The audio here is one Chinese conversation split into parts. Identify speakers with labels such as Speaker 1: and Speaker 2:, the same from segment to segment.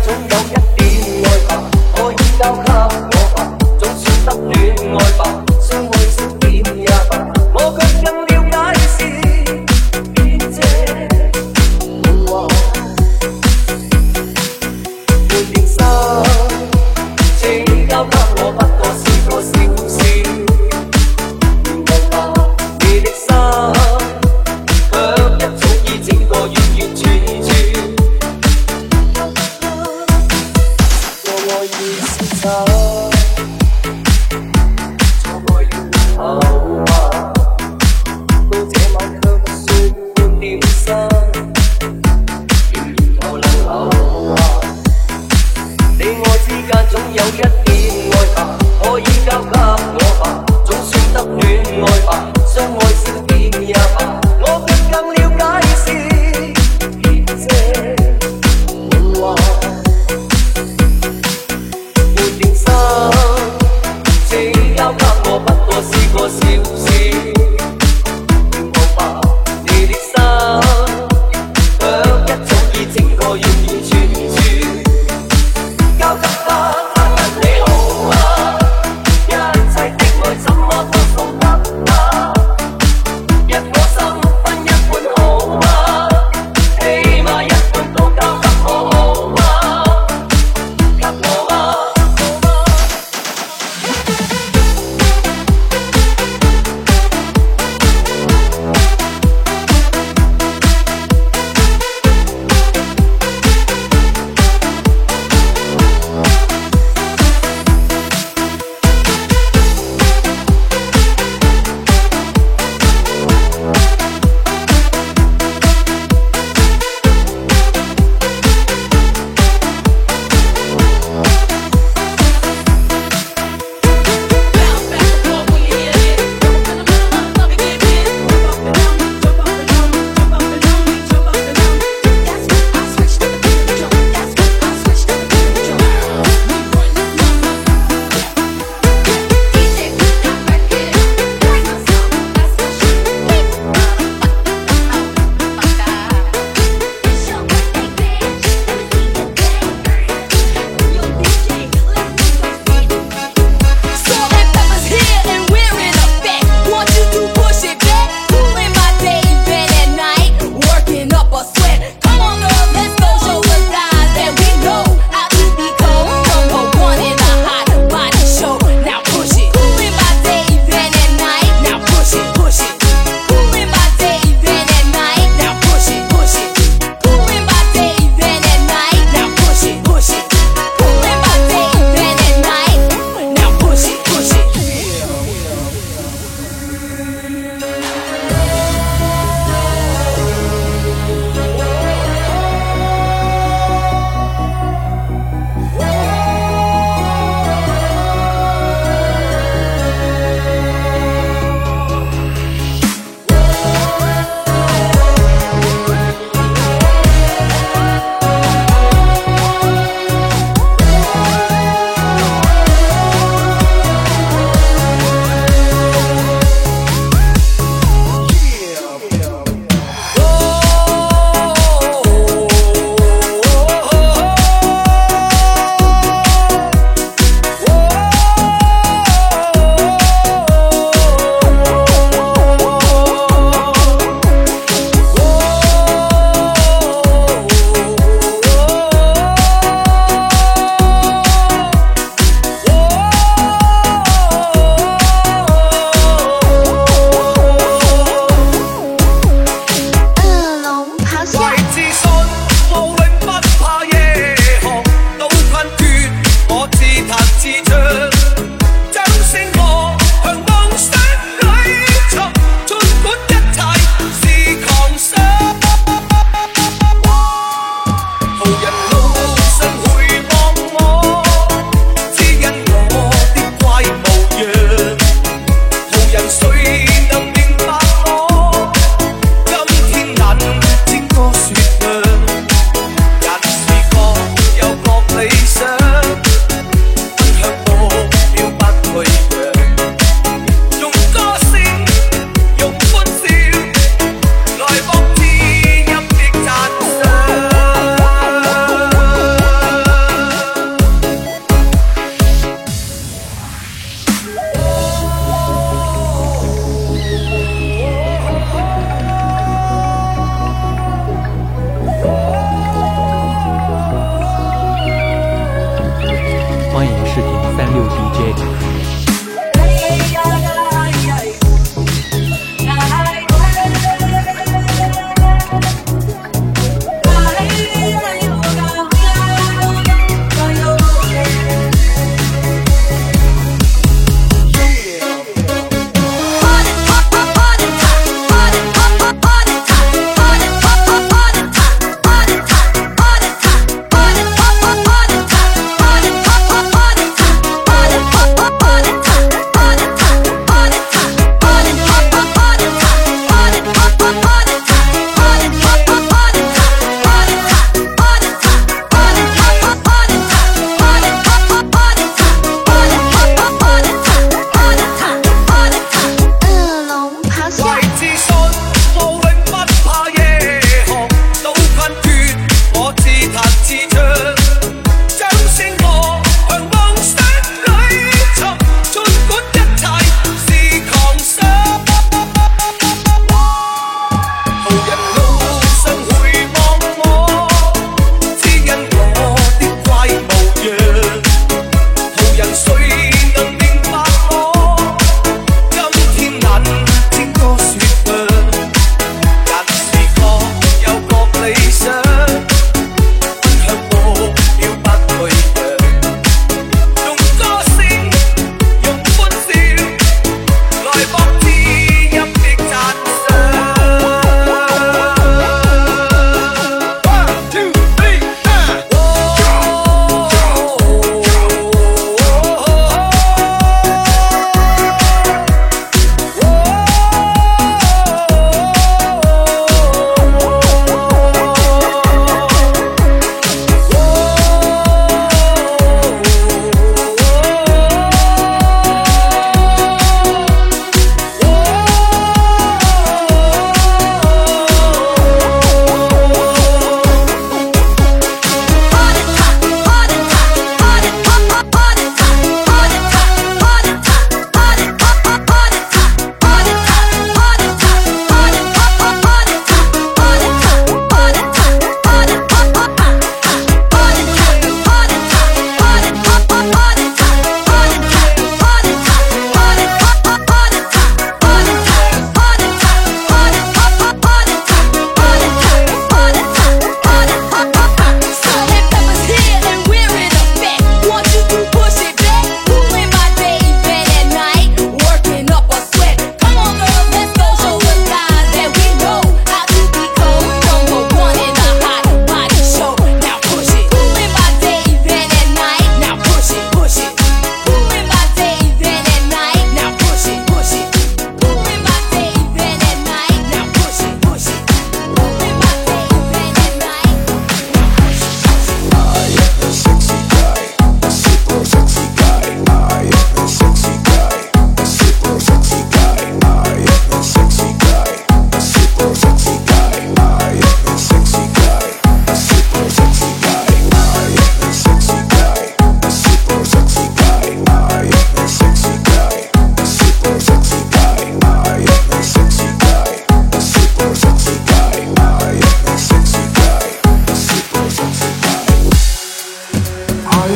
Speaker 1: 總有一點愛吧，可以交給我吧，總算得戀愛吧，相愛少點也罷，我卻更了解是邊隻夢話，半件衫請交給我，不過是個小事，原諒吧，你的心卻一早已整個完完全全。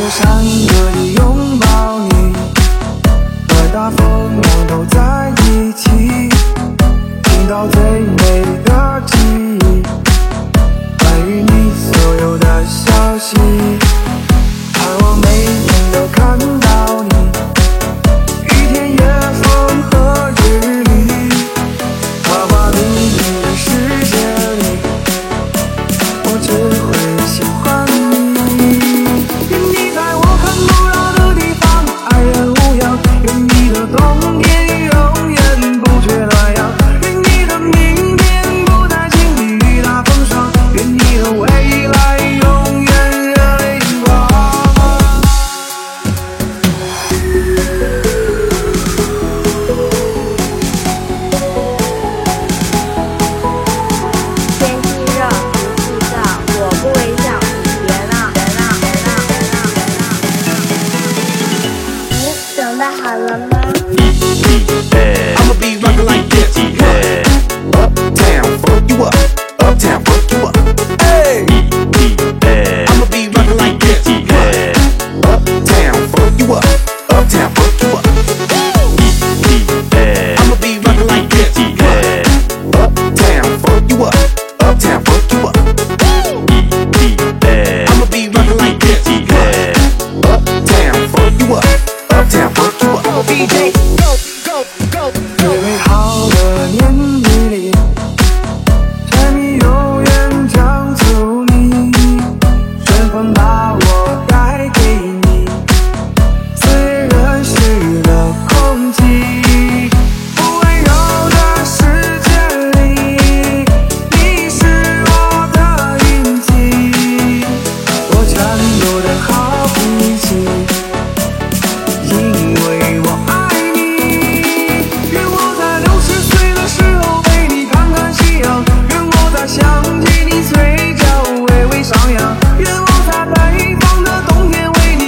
Speaker 2: 越闪热地拥抱你，快大风浪都在一起，听到最美的记忆，关于你所有的消息，盼望每天都看到你，雨天夜风和日丽，花花绿绿的世界里，我只会喜欢你。愿你在我看不到的地方安然无恙，愿你的冬天永远不缺暖阳，愿你的明天不再经历雨打风霜，愿你的未来永远热泪盈眶。
Speaker 3: 天气热，不气躁，我不微笑，你别闹。你准备好了吗？
Speaker 4: I'ma be rockin' like this. Uptown, fuck you up. Uptown, fuck you up. Hey, I'ma be rockin' like this. Uptown, fuck you up. Uptown, fuck you up. I'ma be rockin' like this. Uptown, fuck you up. Uptown, fuck you up. I'ma be rockin' like this. Uptown, fuck you up. Uptown, fuck you up. DJ, go, go, go,
Speaker 2: 最
Speaker 4: go.
Speaker 2: 美好的年日里，柴米油盐酱醋泥，顺风把我带给你，四月认识的空气，不温柔的世界里，你是我的运气，我全部的好脾气，因为我爱你。愿我在60岁的时候陪你看看夕阳，愿我在想起你嘴角微微上扬，愿我在北方的冬天为你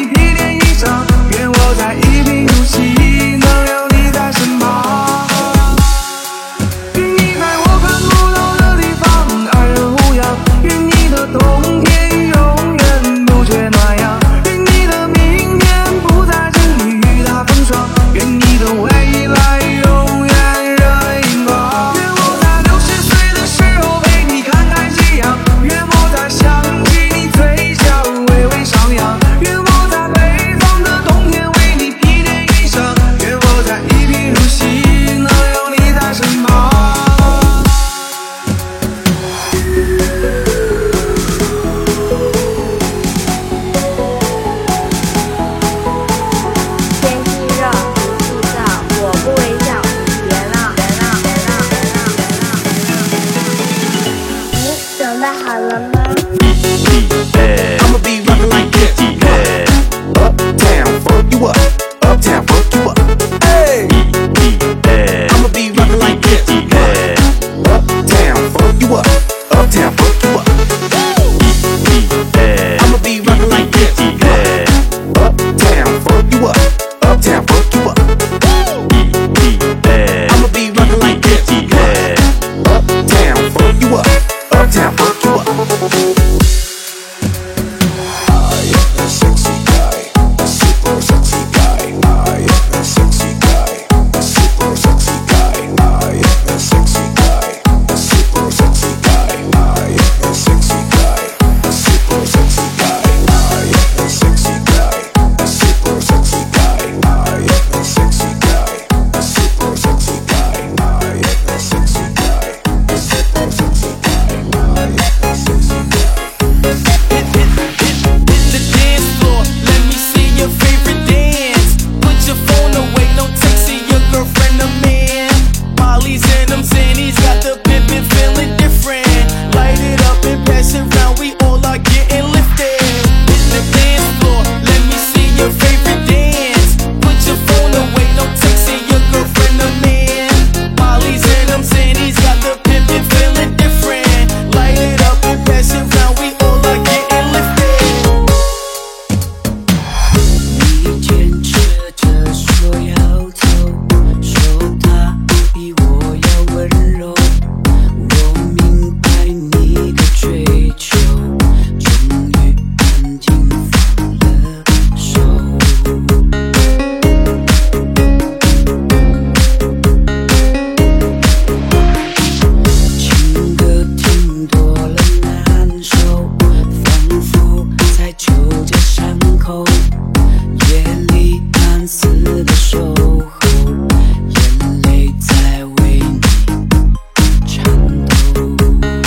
Speaker 5: 口，夜里暗自的守候，眼泪在为你颤抖。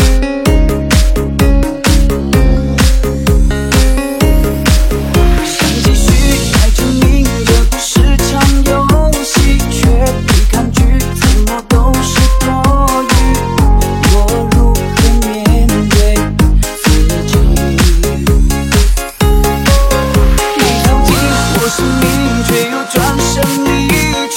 Speaker 5: 想继续来证明这不是场游戏，却被抗拒，怎么都是多余。我如何面对自己？你走进我生命，却又转身离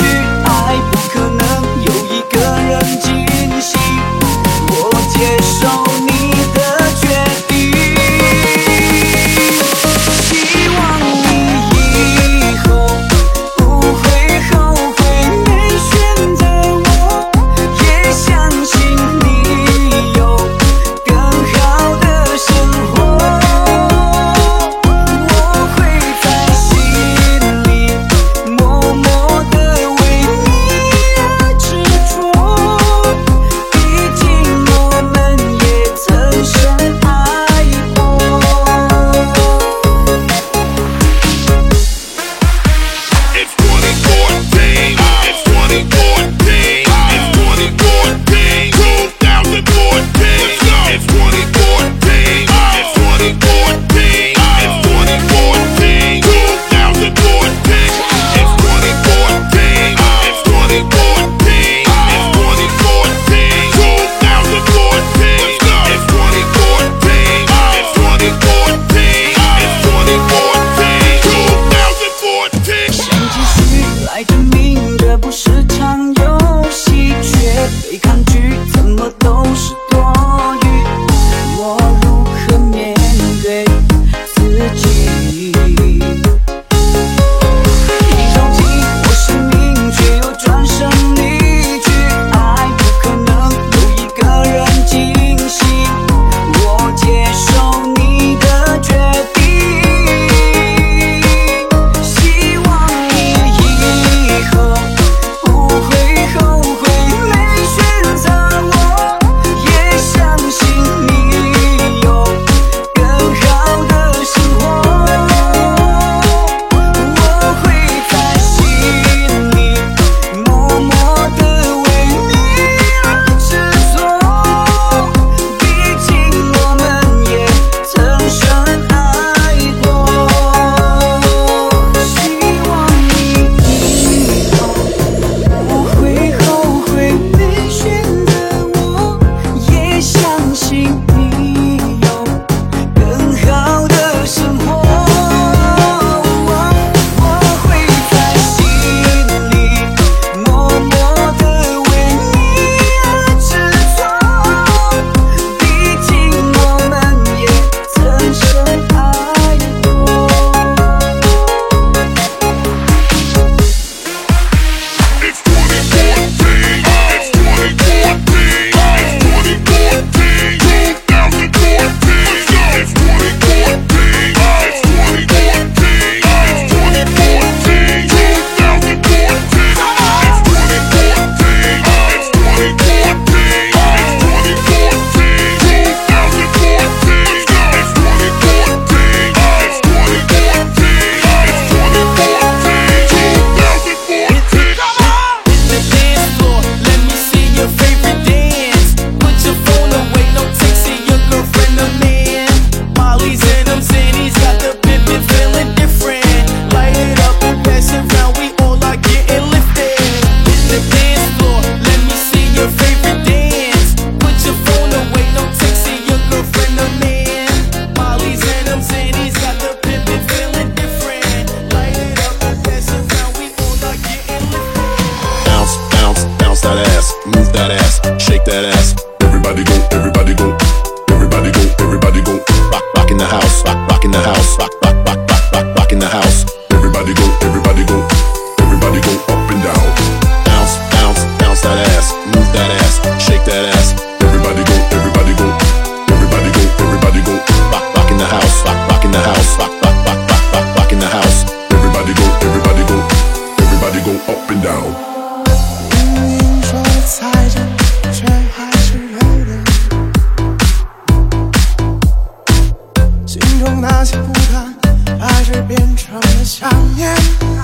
Speaker 2: 变成了想念。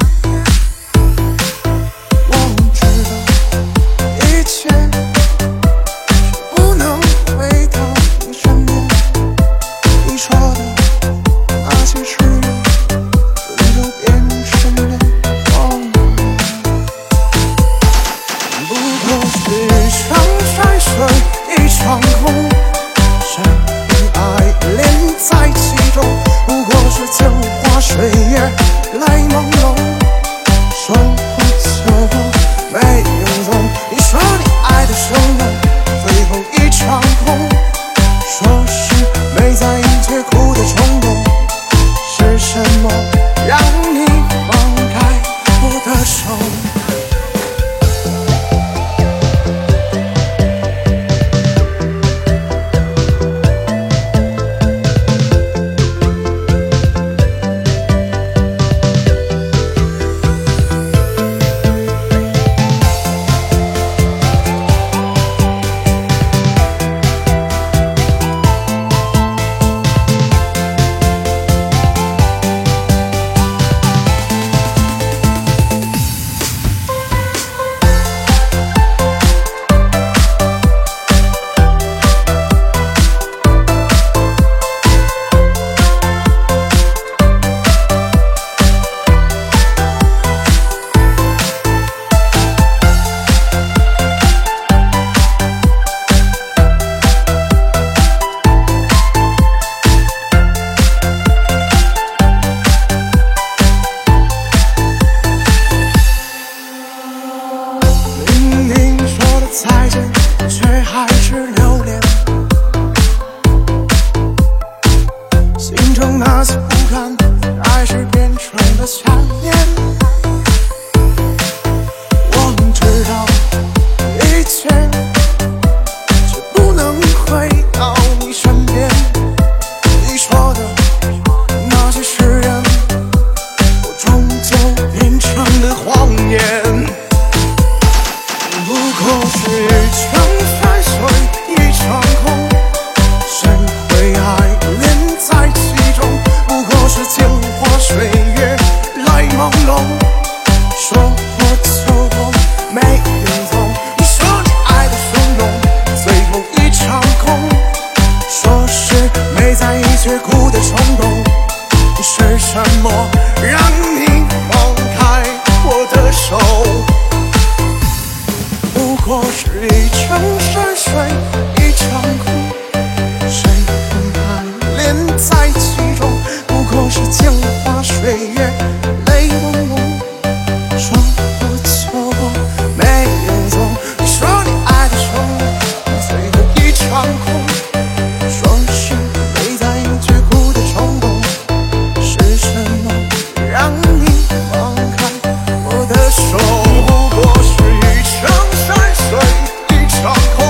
Speaker 2: 我知道一切，却不能回到你身边。你说的那些誓言，终究变成了谎言。不过是一场山水，一场空。谁会爱恋在其中？不过是镜花水月，泪朦胧。说过就过，没影踪。你说你爱的汹涌，最后一场空。说是没在意却哭的冲动，是什么让你放开我的手？再见，却还是留恋。心中那些不甘，还是变成了想念。我们知道一切，却不能回到你身边。你说的那些誓言，我终究变成了谎言。不过是一场山水，一场空。谁会爱恋在其中？不过是镜花水月，泪朦胧。说过就过，没影踪。你说你爱的汹涌，最后一场空。说是没在意却哭的冲动，是什么让你放开我的手？不过是一场山水，一场空。谁会爱恋在其中？不过是镜花水月，泪朦胧。说过就过，没影踪。你说你爱的汹涌，最后一场空。说是没在意却哭的冲动，是什么让你放开我的手？不过是一场山水，一场空。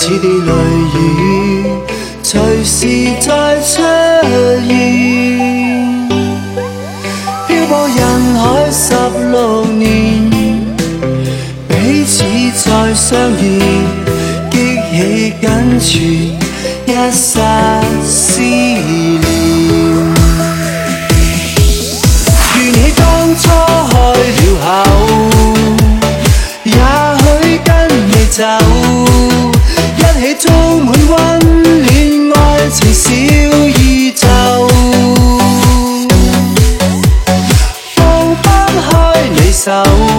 Speaker 5: 似地雷雨，隨時再出現。漂泊人海16年，彼此再相遇，激起緊存一剎思念。如你當初開了口，也許跟你走，一起充滿溫暖愛情小宇宙。放不開你手，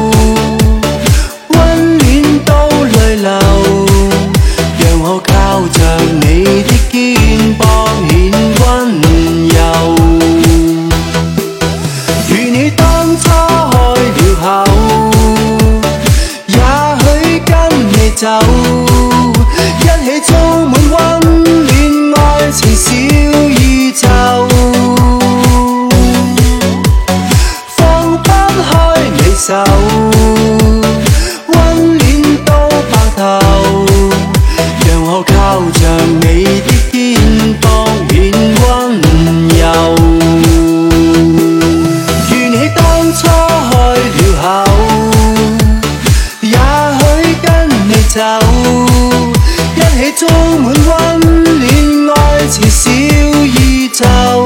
Speaker 5: 溫暖到淚流，讓我靠着你的肩膀顯溫柔。如你當初開了口，也許跟你走，一起充滿溫暖愛情小宇宙。放不開你手，溫暖到白頭，讓我靠着你的肩膀顯溫柔。如你當初開了口，也許跟你走，一起充滿溫暖愛情小宇宙。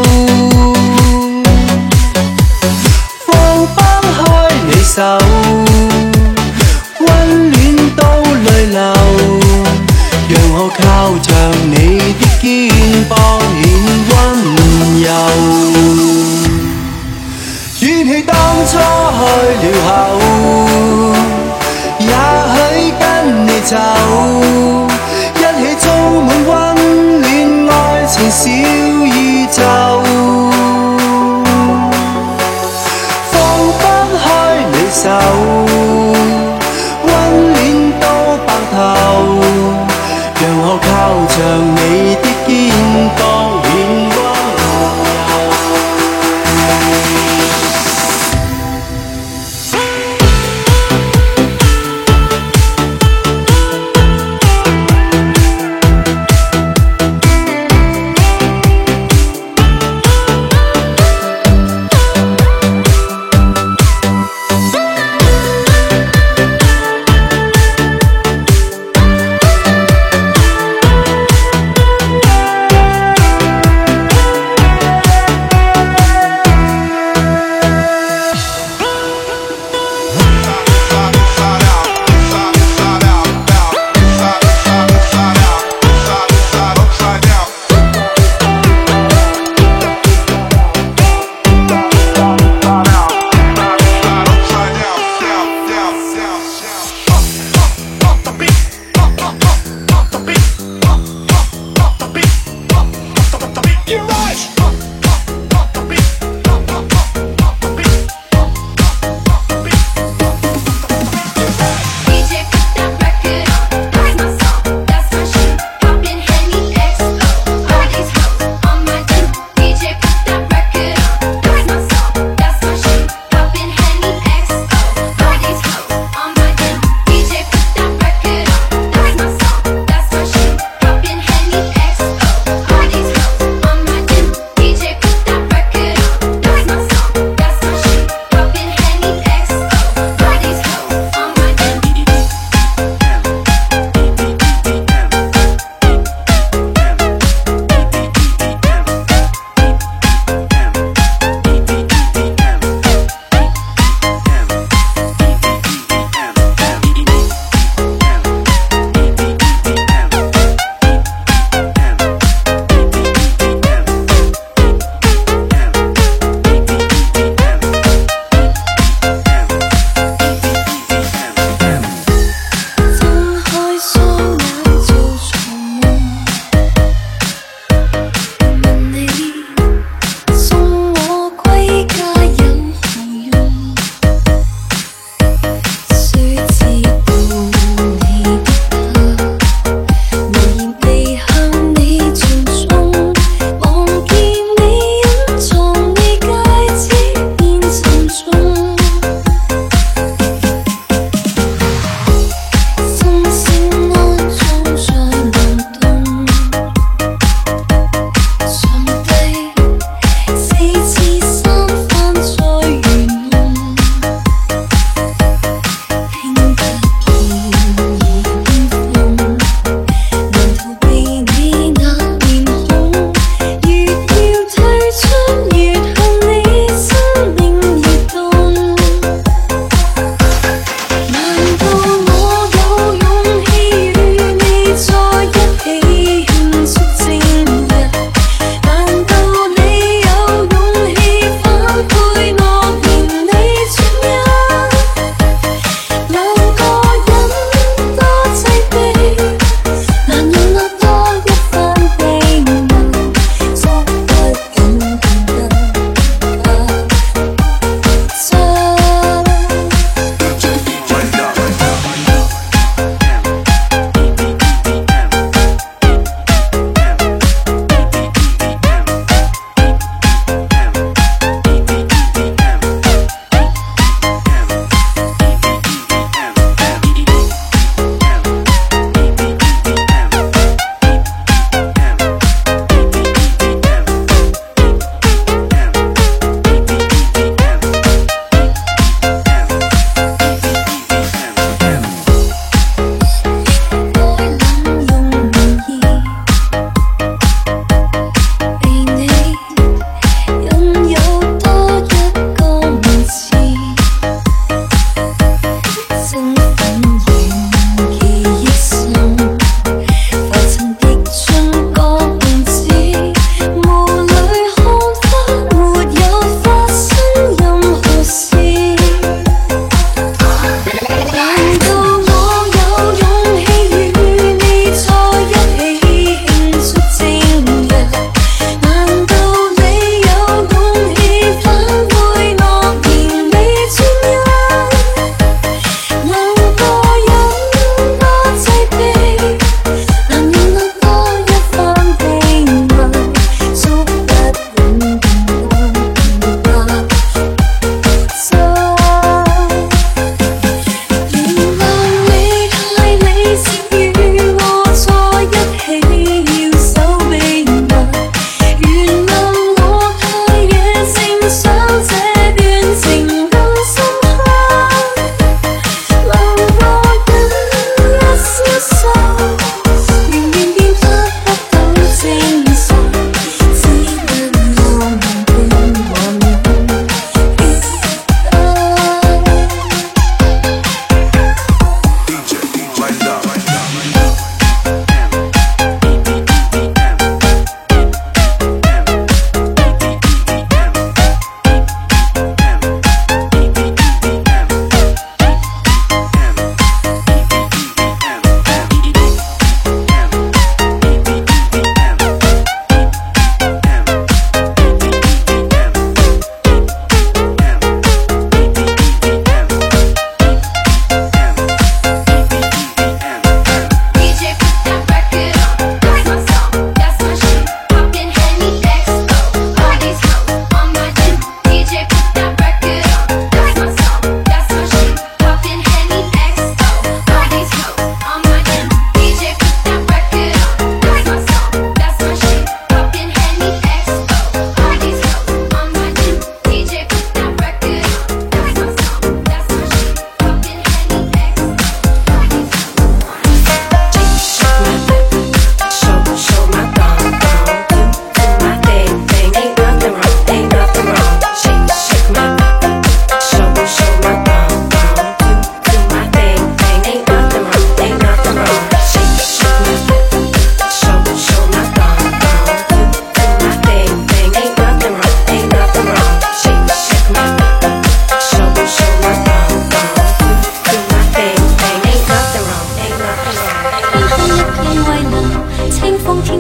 Speaker 5: 放不開你手，溫暖到淚流，讓我靠着你的肩膀顯溫柔。與你當初開了口，也許跟你走，一起充滿溫暖愛情小宇宙。放不開你手，溫暖到白頭，讓我靠着你的肩膀顯溫柔。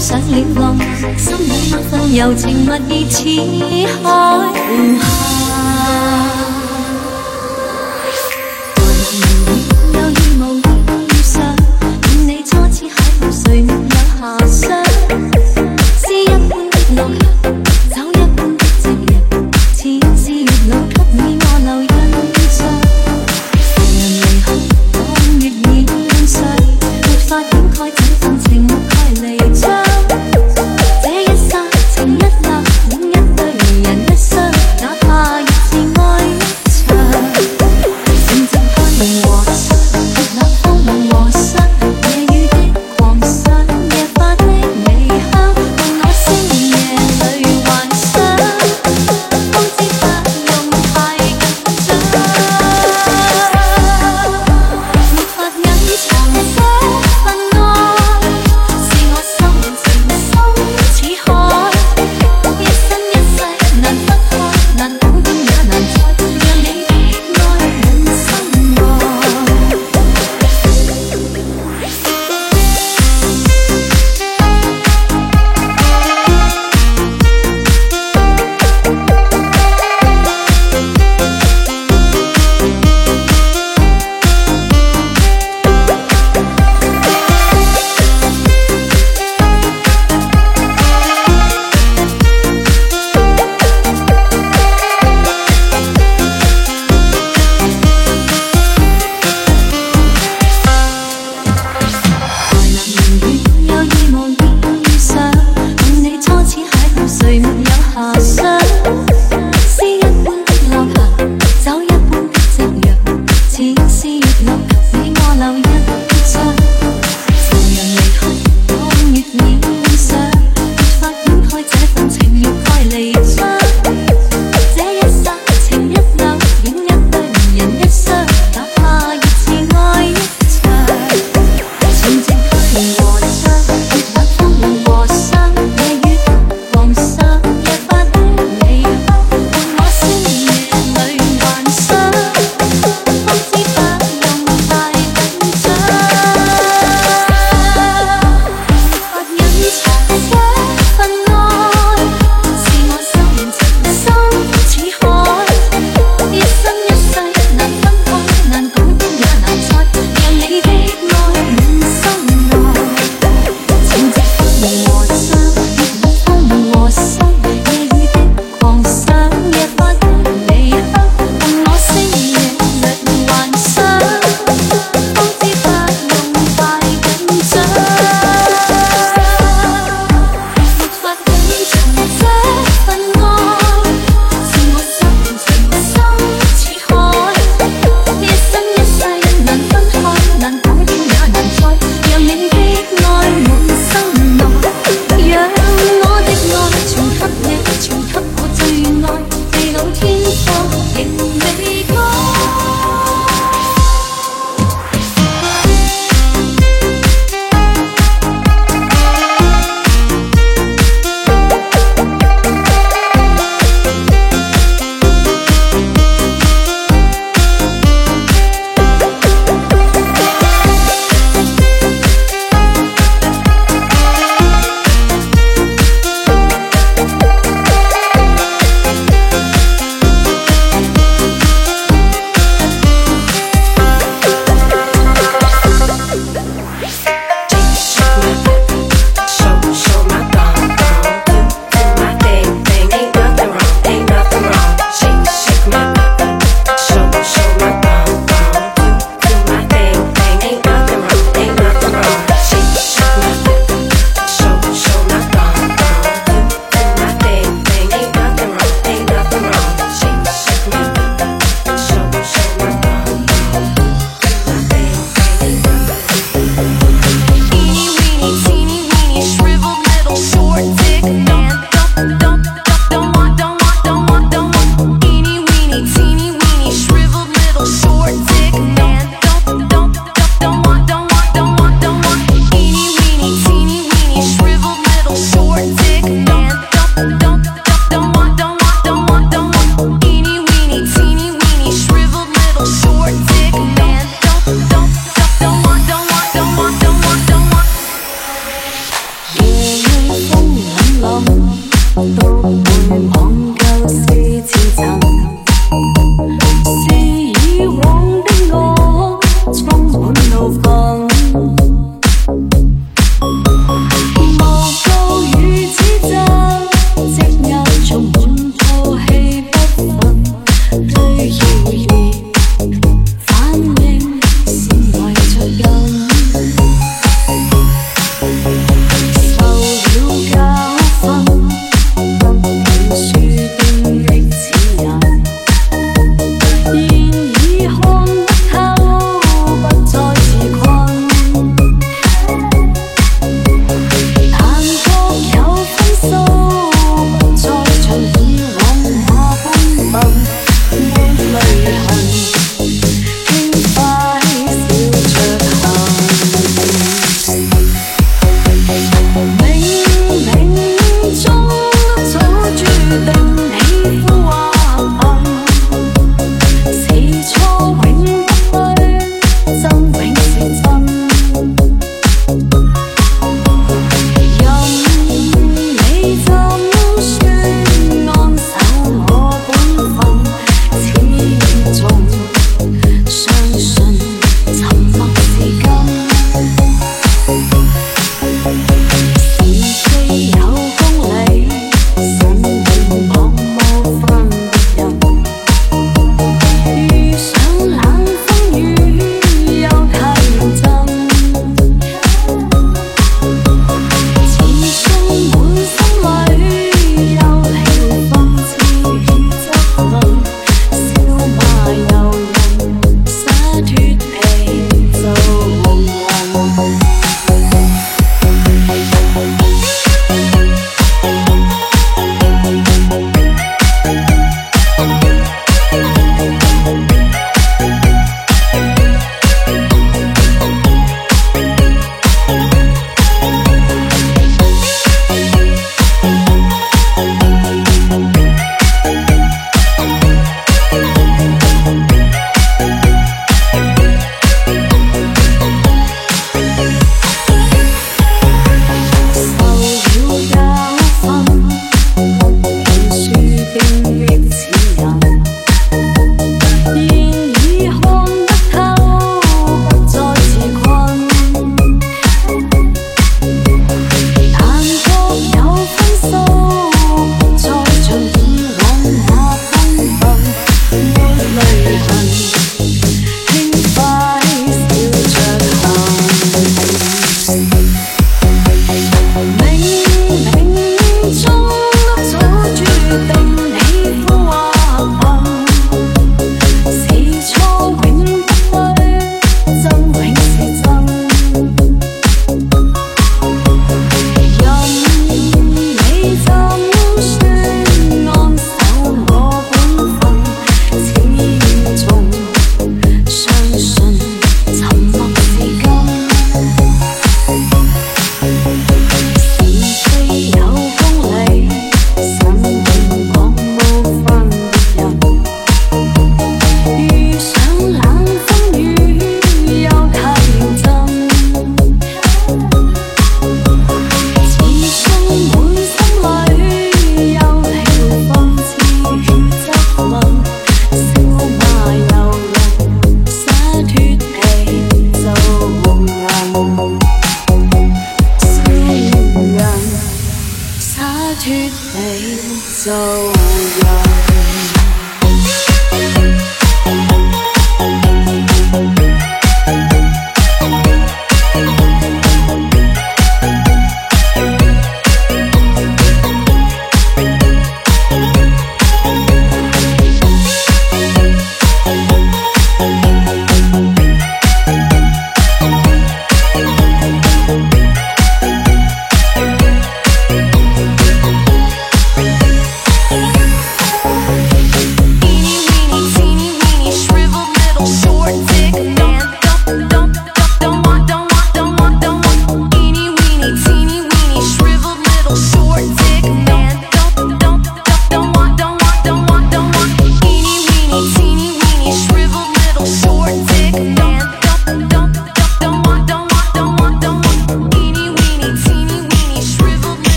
Speaker 6: 上了浪，心裏那份柔情蜜意似海湖下。有意無意遇上，見你初次邂逅，誰沒有遐想？詩一般的落霞，酒一般的夕陽，似是月老給你我留印象。誰人離去，當月已染上，沒法掩蓋這份情慾蓋彌彰。這一剎情一縷，戀一對人一雙，哪怕亦是愛一場。靜靜開和窗，那風和霜，夜雨的狂想，夜花的微香，伴我星夜裏幻想，方知不用太緊張。沒法隱藏這份愛，是我心情深似海，一生一世難分開，難講也難猜，讓你的愛滿心內。有意無意遇上，見你初次邂逅，誰沒有遐想？詩一般的落霞，酒一般的夕陽，似是月老給你我留印象。誰人離去，當月已染上，沒法掩蓋這份情慾蓋彌彰。這一剎情一縷，戀一對人一雙，哪怕亦是愛一場。靜靜開和窗，月冷風和霜，夜雨的狂想，夜花的微香，伴我星夜裏幻想，方知不用太緊張。沒法隱藏這份愛，是我心情深似海，一生一世難分開，難講也難猜，讓你的愛滿心內。 都會忘舊事前塵。是以往的我充滿怒憤，無告與指責，積壓充滿吐氣不忿，對謠言反應是為着緊。受了教訓，原注定的指引，然已看得透，不再自困。但覺有分數，不再像以往那般笨，沒淚痕，輕快笑着行。冥冥中早注定喜歡或恨，是錯永不對，真永是真。任你怎說，安守我本分，始終相信沉默是金。是非有公理，神明旁無分別人。遇上冷風雨，又太認真。始終滿心裏有氣諷刺與質問，笑罵由人，灑脫地就紅顏。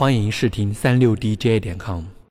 Speaker 7: 欢迎试听36dj.com。